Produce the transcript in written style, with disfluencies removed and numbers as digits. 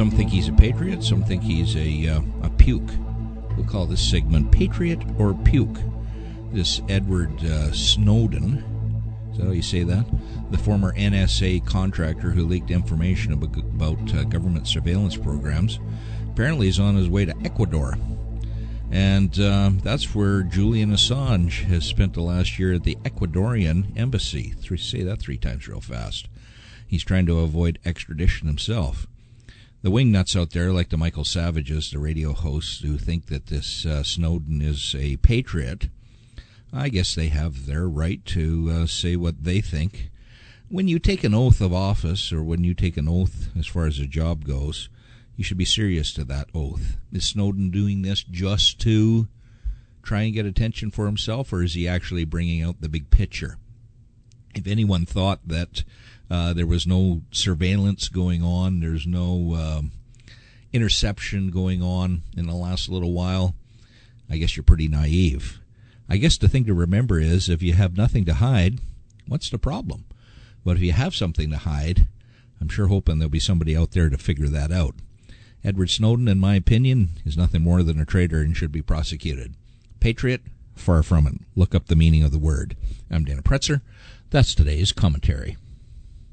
Some think he's a patriot, some think he's a puke. We'll call this segment Patriot or Puke. This Edward Snowden, is that how you say that? The former NSA contractor who leaked information about government surveillance programs, apparently is on his way to Ecuador. And that's where Julian Assange has spent the last year at the Ecuadorian embassy. Say that 3 times real fast. He's trying to avoid extradition himself. The wingnuts out there, like the Michael Savages, the radio hosts, who think that this Snowden is a patriot, I guess they have their right to say what they think. When you take an oath of office, or when you take an oath as far as a job goes, you should be serious to that oath. Is Snowden doing this just to try and get attention for himself, or is he actually bringing out the big picture? If anyone thought that there was no surveillance going on, there's no interception going on in the last little while, I guess you're pretty naive. I guess the thing to remember is, if you have nothing to hide, what's the problem? But if you have something to hide, I'm sure hoping there'll be somebody out there to figure that out. Edward Snowden, in my opinion, is nothing more than a traitor and should be prosecuted. Patriot? Far from it. Look up the meaning of the word. I'm Dana Pretzer. That's today's commentary.